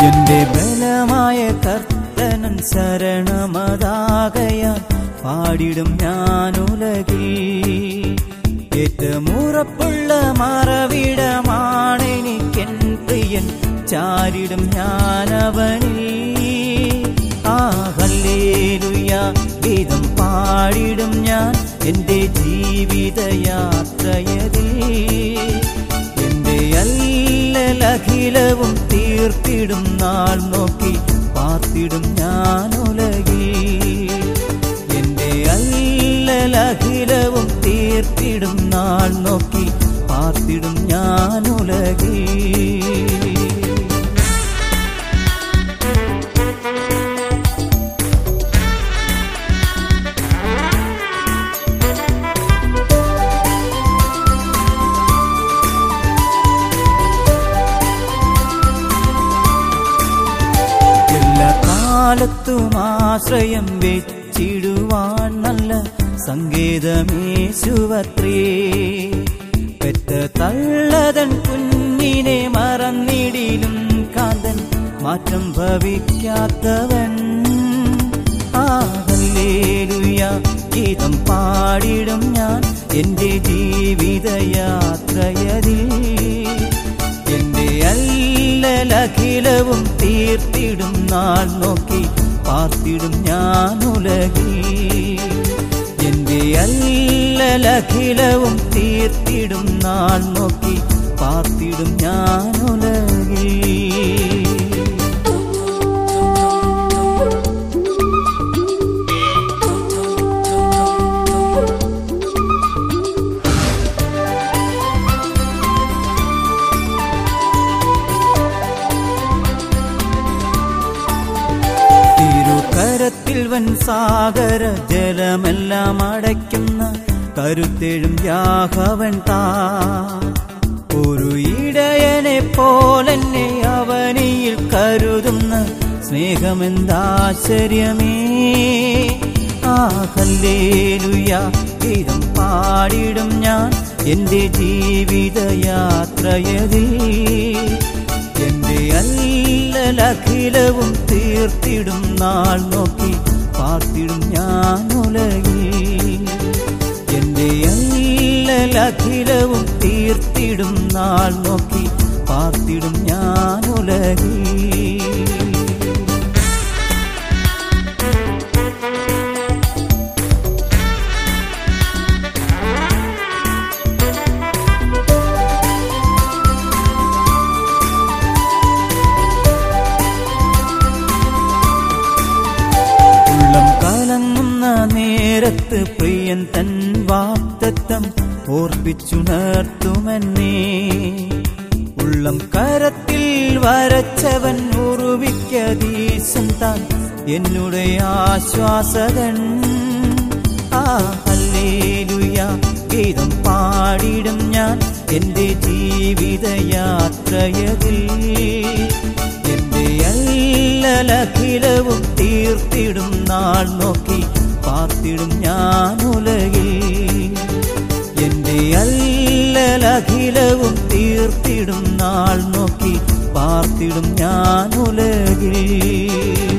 എന്റെ ബലമായ കർത്തനൻ ശരണമതാകയാൽ പാടിടും ഞാനുലകിൽ. ഏറ്റമുറപ്പുള്ള മറവിടമാണെനിക്കെൻ പ്രിയൻ, ചാരിടും ഞാനവനിൽ. ഹല്ലേലൂയ ഗീതം പാടിടും ഞാൻ എന്റെ ജീവിതയാത്രയതിൽ. എന്റെ അല്ലലഖിലവും തീർത്തിടും നാൾ നോക്കി പാർത്തിടും ഞാനുലകിൽ. എന്റെ അല്ലലഖിലവും തീർത്തിടും നാൾ നോക്കി പാർത്തിടും ഞാനുലകിൽ. കാലത്തും ആശ്രയം വെച്ചിടുവാൻ നല്ല സങ്കേതമേശുവത്രേ. പെറ്റ തള്ളതൻ കുഞ്ഞിനെ മറന്നിടിലും കാന്തൻ മാറ്റം ഭവിക്കാത്തവൻ. ഹല്ലേലൂയ ഗീതം പാടിടും ഞാൻ എന്റെ ജീവിതയാത്രയതിൽ. എന്റെ അല്ലലഖിലവും തീർത്തിടും നാൾ നോക്കി പാർത്തിടും ഞാനുലകിൽ. എന്റെ അല്ലലഖിലവും തീർത്തിടും നാൾ നോക്കി പാർത്തിടും ഞാനുലകിൽ. കരത്തിൽ വൻ സാഗര ജലമെല്ലാം അടയ്ക്കുന്ന കരുത്തേഴും യാഹവൻ താ. ഒരു ഇടയനെ പോലെന്നെ അവനിയിൽ കരുതുന്ന സ്നേഹമെന്താശ്ചര്യമേ. ഹല്ലേലൂയ ഗീതം പാടിടും ഞാൻ എന്റെ ജീവിതയാത്രയതിൽ. എന്റെ അല്ലലഖിലവും തീർത്തിടും നാൾ നോക്കി പാർത്തിടും ഞാനുലകിൽ. എന്റെ അല്ലലഖിലവും തീർത്തിടും നാൾ നോക്കി പാർത്തിടും ഞാനുലകിൽ. നേരത്ത് പ്രിയൻ തൻ വാഗ്ദത്തം ഓർപ്പിച്ചുണർത്തുമെന്നേ. ഉള്ളം കരത്തിൽ വരച്ചവൻ ഉറുവിക്കതീശൻ താൻ എന്നുടെ ആശ്വാസകൻ. ഹല്ലേലൂയ ഗീതം പാടിടും ഞാൻ എന്റെ ജീവിതയാത്രയതിൽ. എന്റെ അല്ലലഖിലവും തീർത്തിടും നാൾ നോക്കി പാർത്തിടും ഞാനുലകിൽ. എന്റെ അല്ലലഖിലവും തീർത്തിടും നാൾ നോക്കി പാർത്തിടും ഞാനുലകിൽ.